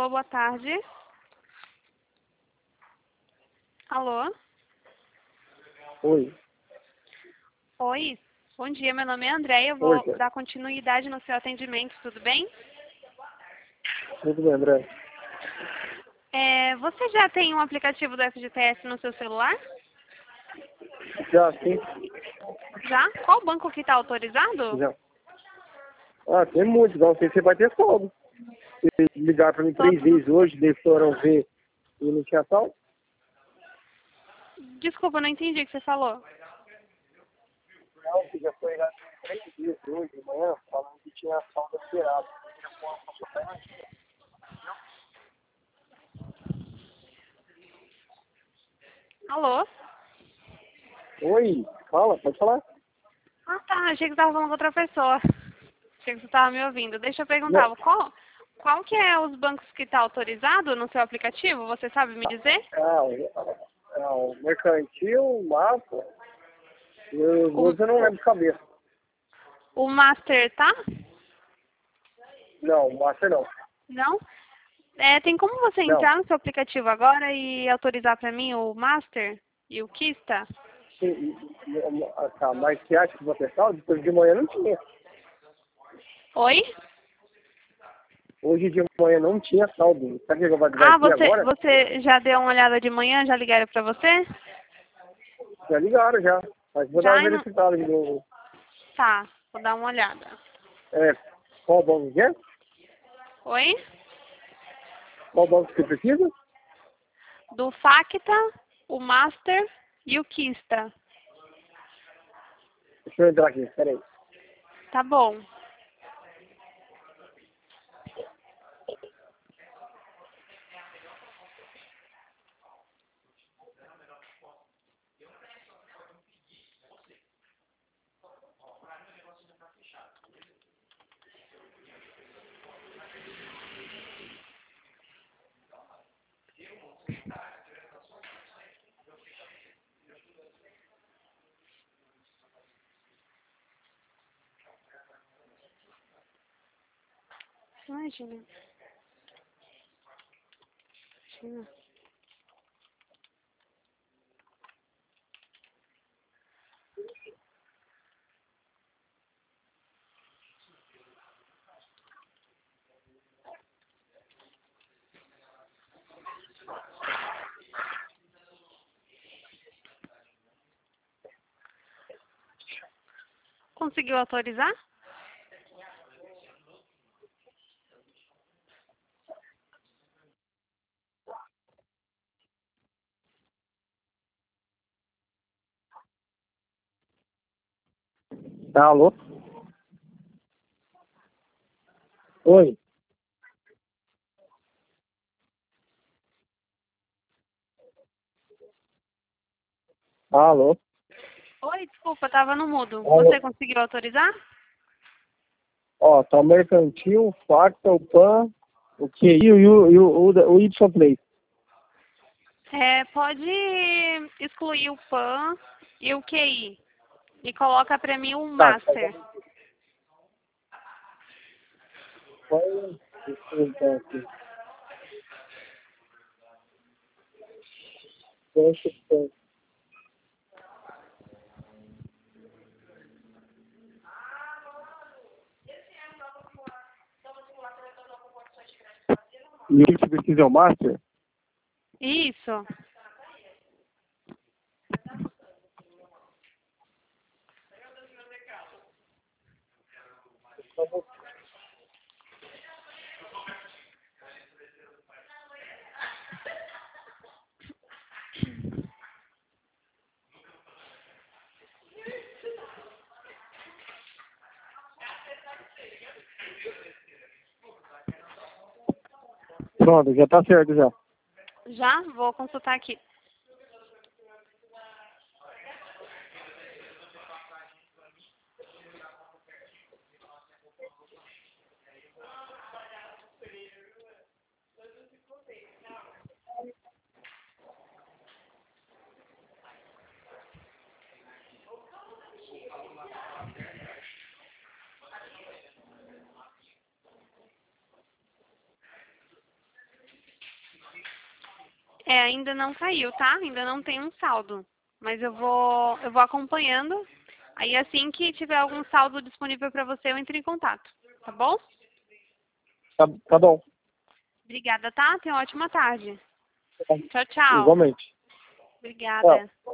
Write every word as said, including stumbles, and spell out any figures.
Alô, boa tarde. Alô? Oi. Oi, bom dia, meu nome é Andréia, eu Oi, vou cara. dar continuidade no seu atendimento, tudo bem? Tudo bem, André? É, você já tem um aplicativo do F G T S no seu celular? Já, sim. Já? Qual banco que está autorizado? Já. Ah, tem muitos. Não sei se vai ter saldo. Se ligar pra mim três Todos os... vezes hoje, deixaram ver e não tinha saldo. Desculpa, não entendi o que você falou. Não, que já foi ligado três vezes hoje de manhã, falando que tinha saldo liberado. Alô? Oi, fala, pode falar. Ah, tá, achei que você estava falando com outra pessoa. Achei que você estava me ouvindo. Deixa eu Não. perguntar, qual, qual que é os bancos que está autorizado no seu aplicativo? Você sabe me dizer? Ah, o, ah, o mercantil, o mapa, e os O, outros eu não lembro de cabeça. o Master, tá? Não, o Master não. Não? É, tem como você Não. entrar no seu aplicativo agora e autorizar para mim o Master e o Kista? Sim, ah, tá, mas você acha que vai ter saldo? Depois de manhã não tinha. Oi? Hoje de manhã não tinha saldo. Sabe o que vai vai Ah, ter você, agora? você já deu uma olhada de manhã? Já ligaram para você? Já ligaram já. Mas vou dar uma Já e não... verificada de novo. Tá, vou dar uma olhada. É, qual banco que é? Oi? Qual banco que você precisa? Do Facta, o Master e o Kista. Deixa eu entrar aqui, peraí. Tá bom. Imagina. Imagina. Conseguiu autorizar? Tá, alô? Oi. Alô? Oi, desculpa, tava no mudo. Alô? Você conseguiu autorizar? Ó, tá o mercantil, o Facta, o Pan, o Q I e o, e o, o, o Y Play. É, pode excluir o Pan e o Q I. E coloca pra mim o Tá. Master. Vai, deixa eu entrar aqui. Deixa eu entrar. E o que você precisa é o Master? Isso. Pronto, já tá certo já. Já? Vou consultar aqui. É, ainda não caiu, tá? Ainda não tem um saldo. Mas eu vou, eu vou acompanhando. Aí assim que tiver algum saldo disponível para você, eu entro em contato. Tá bom? Tá, tá bom. Obrigada, tá? Tenha uma ótima tarde. Tchau, tchau. Igualmente. Tchau. Obrigada.